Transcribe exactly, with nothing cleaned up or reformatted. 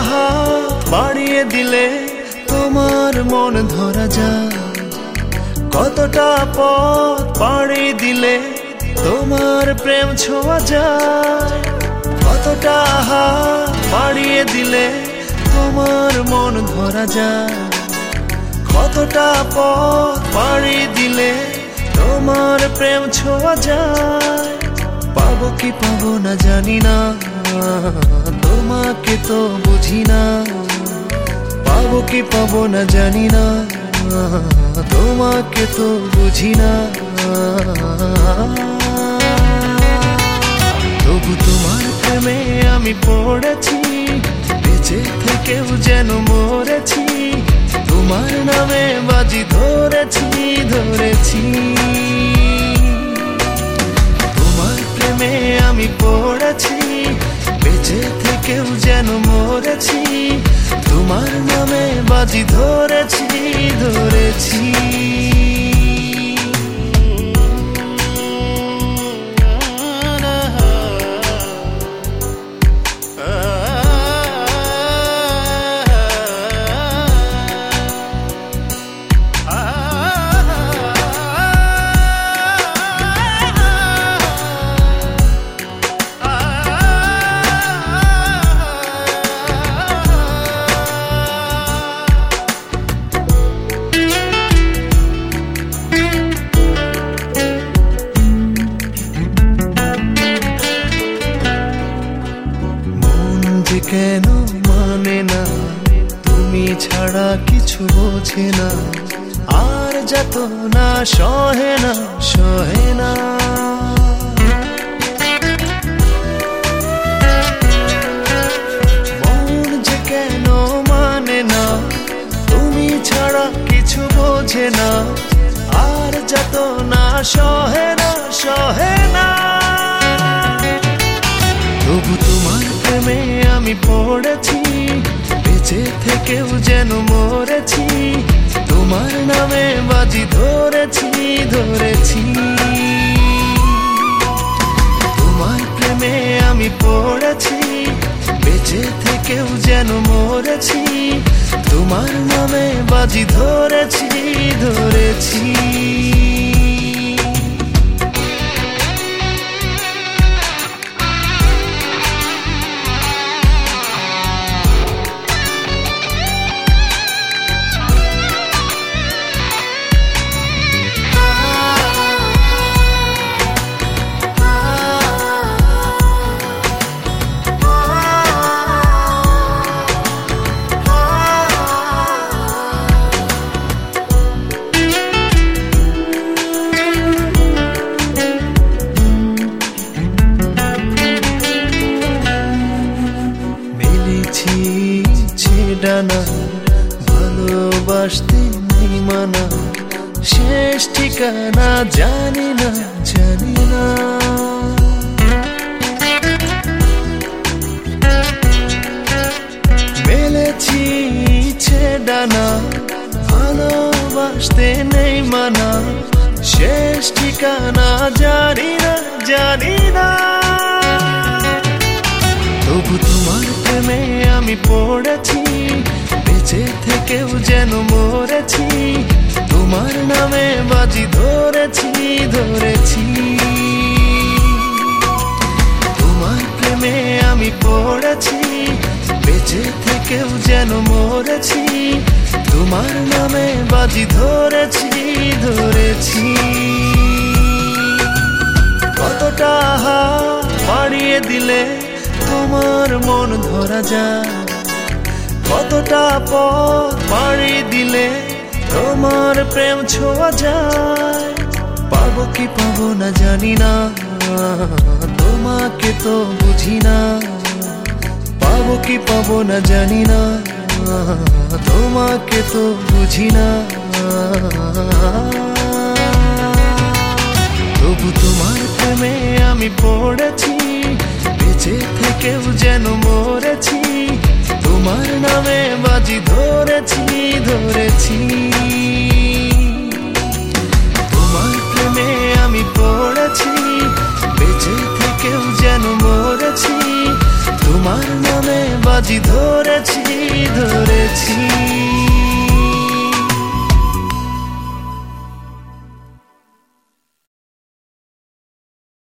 হাত বাড়িয়ে দিলে তোমার মন ধরা যায়, কতটা পথ পাড়ি দিলে তোমার প্রেম ছোঁয়া যায়, কতটা হাত বাড়িয়ে দিলে তোমার মন ধরা যায়, কতটা পথ পাড়ি দিলে তোমার প্রেম ছোঁয়া যায়। পাবো কি পাবো না জানি না, তোমাকে তো বুঝি না, পাবো কি পাবো না জানি না, তোমাকে তো বুঝি না। তবু তোমার প্রেমে আমি পড়েছি, বেঁচে থেকেও যেন মরেছি, তোমার নামে বাজি ধরেছি ধরেছি। তোমার প্রেমে আমি পড়েছি, বেঁচে থেকেও যেন মরেছি, তোমার নামে বাজি ধরেছি ধরেছি। কেন মানে না, তুমি ছাড়া কিছু বোঝে না, আর যত না সহে না সহে না। মন যে কেন মানে না, তুমি ছাড়া কিছু বোঝে না, আর যত না সহে না সহে না। তবু তোমার প্রেমে আমি পড়েছি, বেঁচে থেকেও যেন মরেছি, তোমার নামে বাজি ধরেছি ধরেছি। তোমার প্রেমে আমি পড়েছি, বেঁচে থেকেও যেন মরেছি, তোমার নামে বাজি ধরেছি ধরেছি। ডানা ভালোবাসতে নেই মানা, শেষ ঠিকানা জানি না জানি না। মেলেছি ইচ্ছে ডানা ভালোবাসতে নেই মানা, শেষ ঠিকানা জানি না জানি না। তবু তোমার প্রেমে আমি পড়েছি, বেঁচে থেকেও যেন মরেছি, তোমার নামে বাজি ধরেছি ধরেছি। তোমার প্রেমে আমি পড়েছি, বেঁচে থেকেও যেন মরেছি, তোমার নামে বাজি ধরেছি ধরেছি। কতটা হাত বাড়িয়ে দিলে তোমার মন ধরা যায়, কতটা পথ পাড়ি দিলে তোমার প্রেম ছোঁয়া যায়। পাবো কি পাবো না জানি না, তোমাকে তো বুঝি না, পাবো কি পাবো না জানি না, তোমাকে তো বুঝি না। তবু তোমার প্রেমে আমি পড়েছি, বেঁচে থেকেও যেন মরেছি, তোমার নামে বাজি ধরেছি ধরেছি। তোমার প্রেমে আমি পড়েছি, বেঁচে থেকেও যেন মরেছি, তোমার নামে মনে বাজি ধরেছি ধরেছি।